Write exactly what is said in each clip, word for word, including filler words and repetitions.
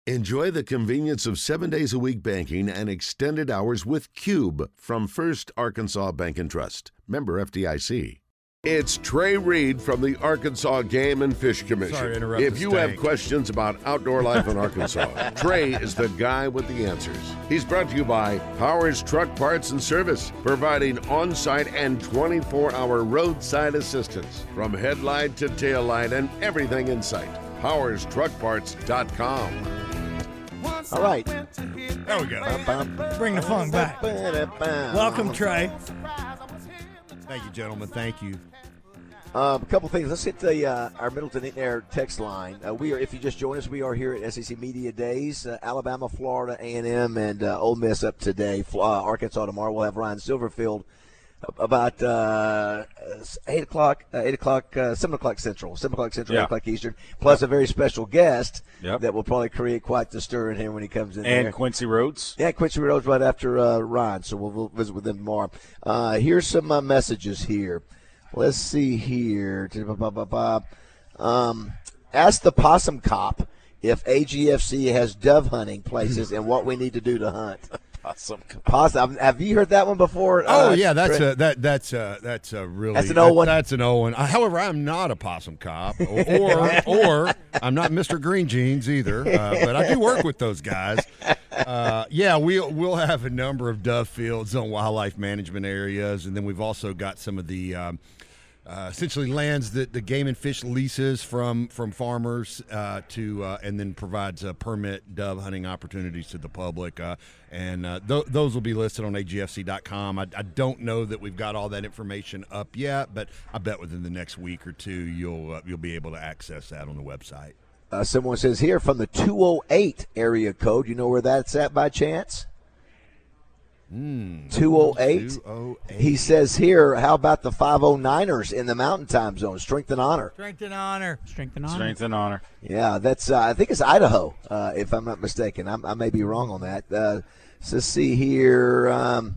Enjoy the convenience of seven days a week banking and extended hours with Cube from First Arkansas Bank and Trust. Member F D I C. It's Trey Reed from the Arkansas Game and Fish Commission. Sorry to interrupt If the you stank. have questions about outdoor life in Arkansas, Trey is the guy with the answers. He's brought to you by Powers Truck Parts and Service, providing on-site and twenty-four hour roadside assistance from headlight to tail light and everything in sight. powers truck parts dot com. All right. There we go. Bring the funk back. Welcome, Trey. Thank you, gentlemen. Thank you. Um, a couple things. Let's hit the uh, our Middleton in Air text line. Uh, we are, if you just joined us, we are here at S E C Media Days. Uh, Alabama, Florida, A and M, and uh, Ole Miss up today. Uh, Arkansas tomorrow. We'll have Ryan Silverfield about uh, eight o'clock, uh, eight o'clock, uh, seven o'clock Central, seven o'clock Central, Yeah. eight o'clock Eastern. Plus a very special guest Yep. that will probably create quite the stir in here when he comes in. And there. Quincy Rhodes. Yeah, Quincy Rhodes right after uh, Ryan, so we'll, we'll visit with them tomorrow. Uh, here's some uh, messages here. Let's see here. Um, ask the Possum Cop if A G F C has dove hunting places and what we need to do to hunt. Awesome. Possum. Have you heard that one before? Oh uh, yeah, that's Trey? a that that's a that's a really That's an old that- one? That's an old one. Uh, However, I'm not a possum cop, or or, or I'm not Mister Green Jeans either. Uh, but I do work with those guys. Uh, yeah, we'll we'll have a number of dove fields on wildlife management areas, and then we've also got some of the. Um, Uh, essentially lands that the Game and Fish leases from from farmers uh, to uh, and then provides uh, permit dove hunting opportunities to the public, uh, and uh, th- those will be listed on A G F C dot com. I, I don't know that we've got all that information up yet, but I bet within the next week or two you'll uh, you'll be able to access that on the website. Uh, someone says here from the two oh eight area code. You know where that's at by chance? Mm, two oh eight. two oh eight. He says here, how about the five oh niners in the Mountain Time Zone? Strength and honor. Strength and honor. Strength and honor. Strength and honor. Yeah, that's. Uh, I think it's Idaho, uh, if I'm not mistaken. I'm, I may be wrong on that. Uh, so let's see here. Um,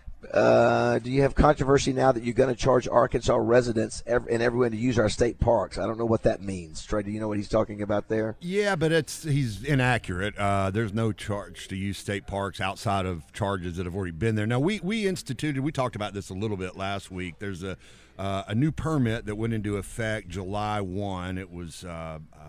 uh, do you have controversy now that you're going to charge Arkansas residents ev- and everyone to use our state parks? I don't know what that means. Trey, do you know what he's talking about there? Yeah, but it's he's inaccurate. Uh, there's no charge to use state parks outside of charges that have already been there. Now, we, we instituted, we talked about this a little bit last week. There's a uh, a new permit that went into effect July first. It was uh, uh,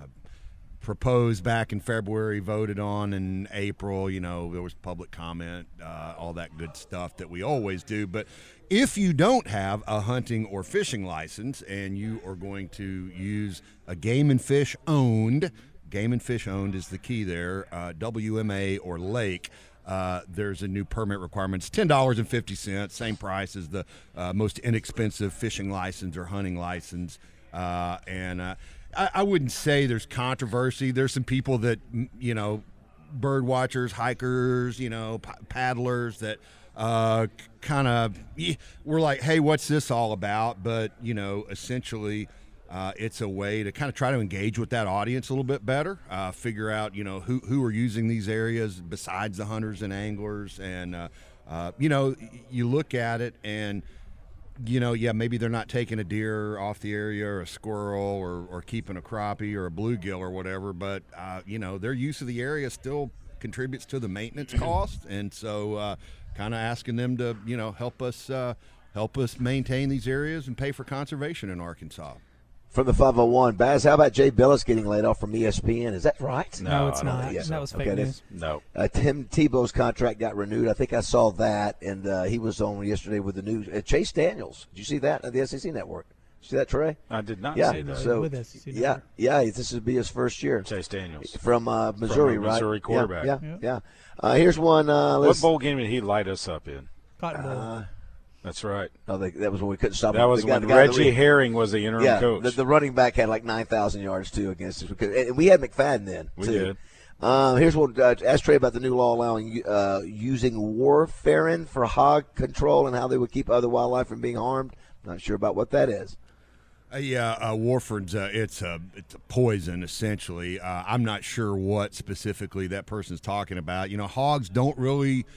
proposed back in February, voted on in April. You know, there was public comment, uh, all that good stuff that we always do. But if you don't have a hunting or fishing license and you are going to use a Game and Fish owned, Game and Fish owned is the key there, uh, W M A or Lake, uh, there's a new permit requirement. It's ten dollars and fifty cents, same price as the uh, most inexpensive fishing license or hunting license. Uh, and uh, I, I wouldn't say there's controversy. There's some people that, you know, bird watchers, hikers, you know, p- paddlers that uh, kind of we're like, hey, what's this all about? But, you know, essentially uh, it's a way to kind of try to engage with that audience a little bit better, uh, figure out, you know, who, who are using these areas besides the hunters and anglers. And, uh, uh, you know, you look at it and, you know, yeah, maybe they're not taking a deer off the area or a squirrel or, or keeping a crappie or a bluegill or whatever, but, uh, you know, their use of the area still contributes to the maintenance cost. And so uh, kind of asking them to, you know, help us uh, help us maintain these areas and pay for conservation in Arkansas. From the five oh one, Baz, how about Jay Billis getting laid off from E S P N? Is that right? No, it's I don't not. think so. That was fake Okay, news. No. Uh, Tim Tebow's contract got renewed. I think I saw that, and uh, he was on yesterday with the news. Uh, Chase Daniels, did you see that on the S E C Network? Did you see that, Trey? I did not Yeah, see that. so With S E C yeah, Network. yeah, this would be his first year Chase Daniels. from uh, Missouri, From a right? Missouri Yeah, quarterback. Yeah, Yep. yeah. Uh, here's one. Uh, What let's, bowl game did he light us up in? Cotton Bowl. uh, That's right. oh, they, that was when we couldn't stop. That him. was The guy- when the guy that Reggie we- Herring was the interim yeah, coach. The, the running back had like nine thousand yards too against us. Because, and we had McFadden then. We too. did. Um, here's one. Uh, ask Trey about the new law allowing uh, using warfarin for hog control and how they would keep other wildlife from being harmed. Not sure about what that is. Uh, yeah, uh, warfarin's uh, it's a it's a poison essentially. Uh, I'm not sure what specifically that person's talking about. You know, hogs don't really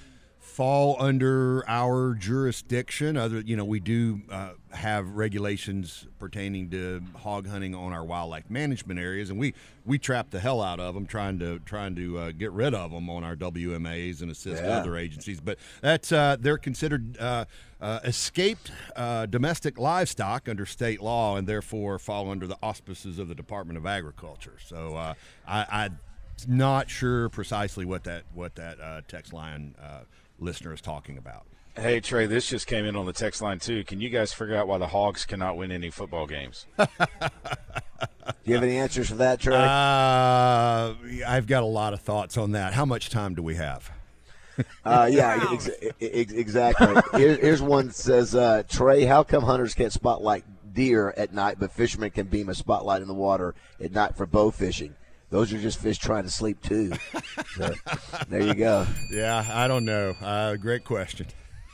fall under our jurisdiction. Other, you know, we do uh, have regulations pertaining to hog hunting on our wildlife management areas, and we, we trap the hell out of them, trying to trying to uh, get rid of them on our W M As and assist Yeah. other agencies. But that's uh, they're considered uh, uh, escaped uh, domestic livestock under state law, and therefore fall under the auspices of the Department of Agriculture. So uh, I. I not sure precisely what that what that uh, text line uh, listener is talking about. Hey, Trey, this just came in on the text line, too. Can you guys figure out why the Hogs cannot win any football games? Do you have any answers for that, Trey? Uh, I've got a lot of thoughts on that. How much time do we have? Uh, yeah, ex- ex- exactly. Here, here's one that says, uh, Trey, how come hunters can't spotlight deer at night, but fishermen can beam a spotlight in the water at night for bow fishing? Those are just fish trying to sleep, too. So, there you go. Yeah, I don't know. Uh, great question.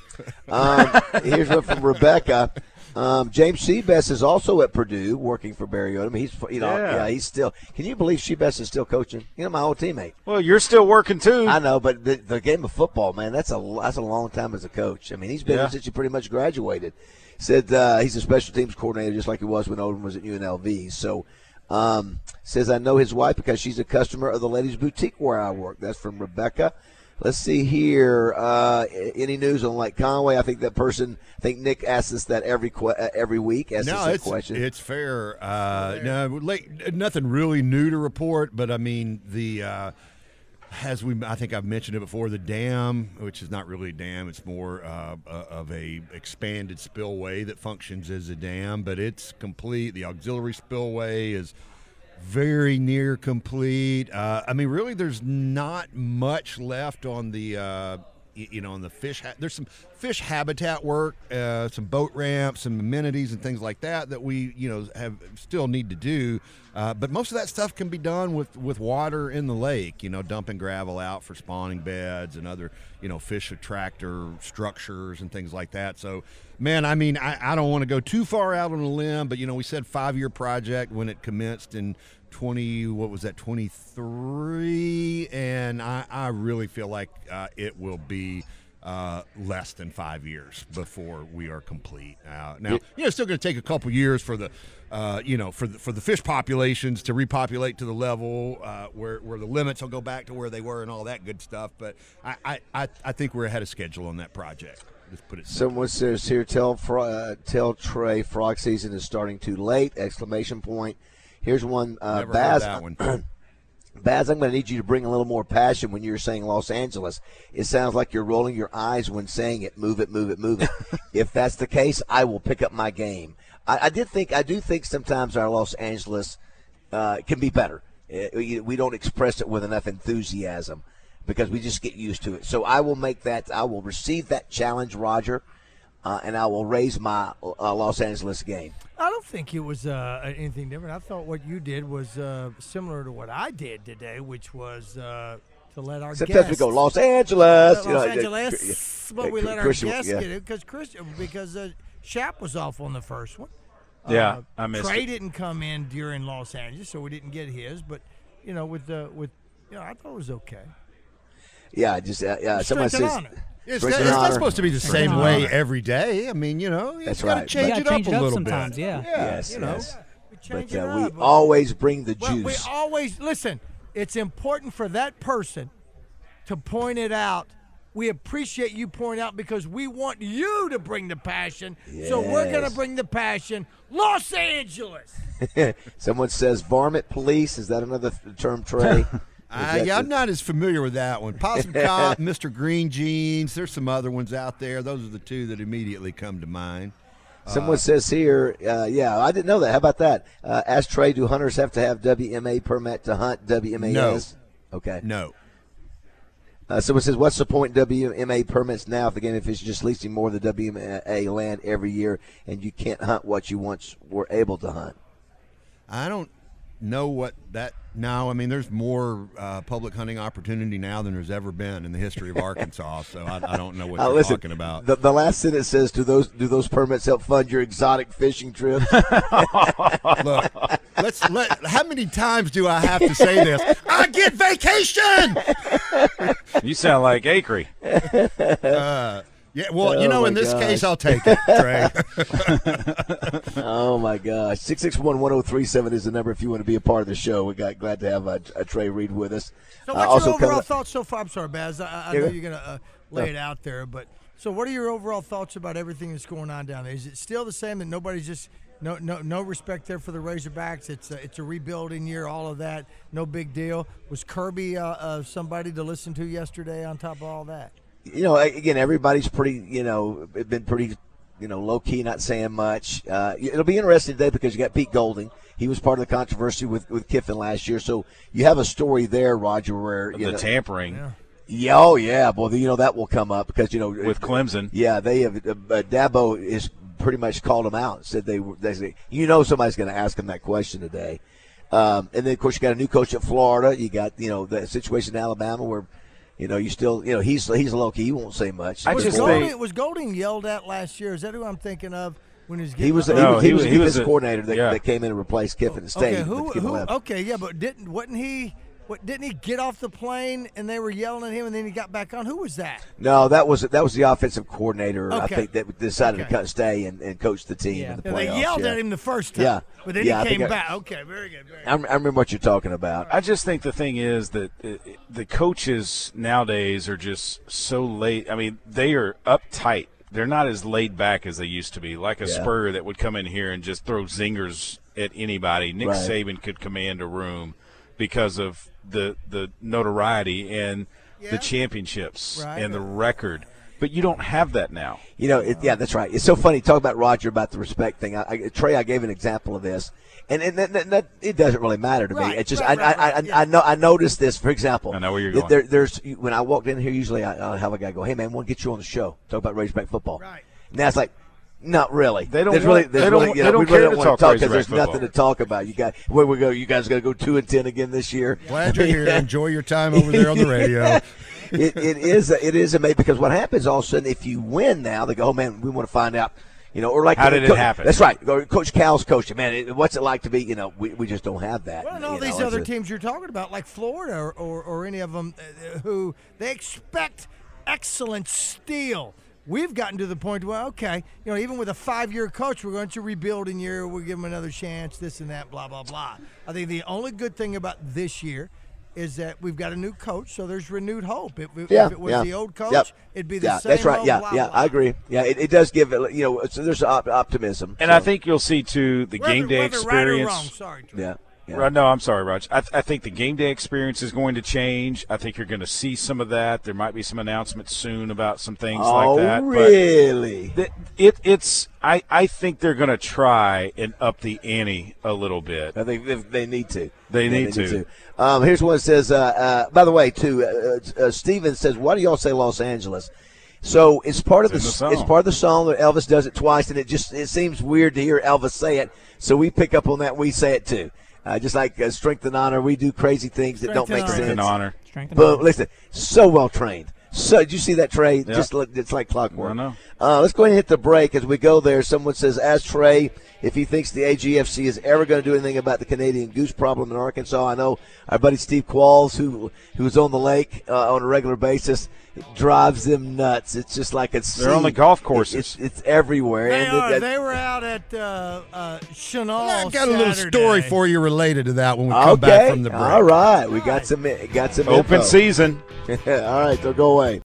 Um, here's one from Rebecca. Um, James Seabest is also at Purdue working for Barry Odom. He's, you know, yeah. Yeah. he's still. Can you believe Seabest is still coaching? You know, my old teammate. Well, you're still working, too. I know, but the, the game of football, man, that's a that's a long time as a coach. I mean, he's been Yeah. there since he pretty much graduated. Said uh, he's a special teams coordinator, just like he was when Odom was at U N L V. So. Um, says, I know his wife because she's a customer of the ladies' boutique where I work. That's from Rebecca. Let's see here. Uh, any news on Lake Conway? I think that person, I think Nick asks us that every que- every week. Asks No, us that it's question. it's fair. Uh, no, late, nothing really new to report, but I mean the. Uh, As we, I think I've mentioned it before, the dam, which is not really a dam, it's more uh, of a expanded spillway that functions as a dam, but it's complete. The auxiliary spillway is very near complete. Uh, I mean, really, there's not much left on the, uh, y- you know, on the fish. Ha- there's some fish habitat work, uh, some boat ramps, some amenities and things like that that we, you know, have still need to do. Uh, but most of that stuff can be done with, with water in the lake, you know, dumping gravel out for spawning beds and other, you know, fish attractor structures and things like that. So, man, I mean, I, I don't want to go too far out on a limb, but, you know, we said five-year project when it commenced in twenty, what was that, twenty-three, and I, I really feel like uh, it will be uh, less than five years before we are complete. Uh, now, you know, it's still going to take a couple years for the, uh, you know, for the, for the fish populations to repopulate to the level uh, where where the limits will go back to where they were and all that good stuff. But I I, I, I think we're ahead of schedule on that project. Let's put it. Someone says here, tell Fro- uh, tell Trey, frog season is starting too late! Exclamation point. Here's one. Uh, Never Baz, heard that one. Baz, I'm going to need you to bring a little more passion when you're saying Los Angeles. It sounds like you're rolling your eyes when saying it. Move it, move it, move it. If that's the case, I will pick up my game. I, I did think, I do think sometimes our Los Angeles uh, can be better. Uh, we, we don't express it with enough enthusiasm because we just get used to it. So I will make that. I will receive that challenge, Roger, uh, and I will raise my uh, Los Angeles game. I don't think it was uh, anything different. I thought what you did was uh, similar to what I did today, which was uh, to let our Sometimes guests. we go Los Angeles, Los you know, Angeles, uh, but we uh, let our Christian- guests yeah. get it because Christian because uh, Shap was off on the first one. Yeah, Uh, I missed Trey it. didn't come in during Los Angeles, so we didn't get his. But you know, with the with you know, I thought it was okay. Yeah, I just uh, yeah. Someone Strength and says honor. It's, Strength it's and not honor. supposed to be the Strength same and way honor. every day. I mean, you know, you That's got to right, change but- it Yeah, up change a it up little sometimes, bit. yeah. yes, you know. yes. We change But it uh, we up. always bring the Well, we juice. always listen. It's important for that person to point it out. We appreciate you pointing out because we want you to bring the passion. So we're going Yes. to bring the passion. Los Angeles. Someone says varmint police. Is that another th- term, Trey? Is Uh, that yeah, the- I'm not as familiar with that one. Possum Cop, Mister Green Jeans. There's some other ones out there. Those are the two that immediately come to mind. Someone says here, uh, yeah, I didn't know that. How about that? Uh, ask Trey, do hunters have to have W M A permit to hunt W M A S? No. Okay. No. Uh, someone says, what's the point in W M A permits now if the game if it's just leasing more of the W M A land every year and you can't hunt what you once were able to hunt? I don't know what that now. I mean, there's more uh, public hunting opportunity now than there's ever been in the history of Arkansas. So I, I don't know what Uh, you're listen, talking about. The, the last sentence says, do those do those permits help fund your exotic fishing trips? Look, let's let. How many times do I have to say this? I get vacation. You sound like Acree. uh, yeah, well, Oh, you know, my in this gosh. case, I'll take it, Trey. Oh my gosh, six six one one zero three seven is the number if you want to be a part of the show. We got glad to have uh, uh, Trey Reed with us. So Uh, what's also your overall coming- thoughts so far? I'm sorry, Baz. I, I Yeah, know go- you're going to uh, lay it out there, but so what are your overall thoughts about everything that's going on down there? Is it still the same that nobody's just no no no respect there for the Razorbacks? It's a, it's a rebuilding year, all of that, no big deal. Was Kirby uh, uh, somebody to listen to yesterday on top of all that? You know, again, everybody's pretty, you know, been pretty, you know, low key, not saying much. Uh, it'll be interesting today because you got Pete Golding. He was part of the controversy with, with Kiffin last year. So you have a story there, Roger, where you The know, tampering Yeah. yeah, oh yeah, well, you know that will come up because you know with Clemson. Yeah, they have. Uh, Dabo is pretty much called them out. Said they were. They say, you know, somebody's going to ask him that question today. Um, and then of course you got a new coach at Florida. You got you know the situation in Alabama where, you know, you still you know he's he's low key. He won't say much. I Was just Golding, think- was Golding yelled at last year? Is that who I'm thinking of when he was getting he was he, No, was- he he was was- a he was defensive a- coordinator that, yeah. that came in and replaced Kiffin and stayed. Okay, who, but Kiffin who, left. okay, yeah, but didn't wasn't he? What didn't he get off the plane and they were yelling at him and then he got back on? Who was that? No, that was that was the offensive coordinator. I Okay. think that decided Okay. to cut, stay and, and coach the team Yeah. in the Yeah, playoffs. they yelled yeah. at him the first time. Yeah. but then Yeah, I he think came I- back. Okay, very good. Very good. I, I remember what you're talking about. I just think the thing is that uh, the coaches nowadays are just so late. I mean, they are uptight. They're not as laid back as they used to be. Like a Yeah. Spur that would come in here and just throw zingers at anybody. Nick Right. Saban could command a room because of the the notoriety and Yeah. the championships Right. and the record. But you don't have that now. You know, it, yeah, that's right. It's so funny. Talk about Roger about the respect thing. I, I, Trey, I gave an example of this, and and that, that, that, it doesn't really matter to Right, me. It's just right, I, right, I, right, I, yeah. I know I noticed this. For example, I know where you're that going. There, there's when I walked in here, usually I, I'll have a guy go, "Hey man, want to get you on the show? Talk about Razorback football." Right. Now it's like, not really. They don't There's want- really, there's they don't- really, you they know, don't we really care don't to want to talk talk because Razorback there's nothing football. to talk about. You got where we go. You guys got to go two and ten again this year. Glad you're here. Enjoy your time over there on the radio. it, it is a, it is amazing because what happens all of a sudden if you win now they go, oh man, we want to find out, you know, or like How did it Co- happen? That's right. Or Coach Cal's coaching, man. It, what's it like to be? You know, we, we just don't have that. Well, and all you these know, other it's a- teams you're talking about, like Florida or, or, or any of them, uh, who they expect excellent steel. We've gotten to the point where, okay, you know, even with a five-year coach, we're going to rebuilding year. We'll give him another chance, this and that, blah, blah, blah. I think the only good thing about this year is that we've got a new coach, so there's renewed hope. If, if Yeah, it was yeah. the old coach, Yep. it'd be the yeah, same that's right. old Yeah, blah, yeah, blah. I agree. Yeah, it, it does give it, you know, so there's op- optimism. And so, I think you'll see, too, the Whether- game day whether right or experience. wrong, sorry, Trey. yeah. Yeah. Right, no, I'm sorry, Raj. I, th- I think the game day experience is going to change. I think you're going to see some of that. There might be some announcements soon about some things Oh, like that. really? But th- it, it's. I, I think they're going to try and up the ante a little bit. I think they, they need to. They Yeah, need to. Um, here's one that says, uh, uh, by the way, too, uh, uh, Steven says, why do y'all say Los Angeles? So it's part of the, It's in the song. it's part of the song that Elvis does it twice, and it just it seems weird to hear Elvis say it. So we pick up on that. We say it too. Uh, just like uh, strength and honor, we do crazy things that don't Strength make and honor. sense. Strength and honor. Strength and But honor. listen, so well trained. So did you see that, Trey? Yeah. Just like, it's like clockwork. I know. Uh, let's go ahead and hit the break. As we go there, someone says, ask Trey if he thinks the A G F C is ever going to do anything about the Canadian goose problem in Arkansas. I know our buddy Steve Qualls, who who's on the lake uh, on a regular basis, it drives them nuts. It's just like it's They're on the golf courses. It's, it's everywhere. They and are. it- They were out at uh, uh, Chenal I got a little Saturday. story for you related to that when we come okay, back from the break. all right, we got some got some Open info. season. All right, so go away.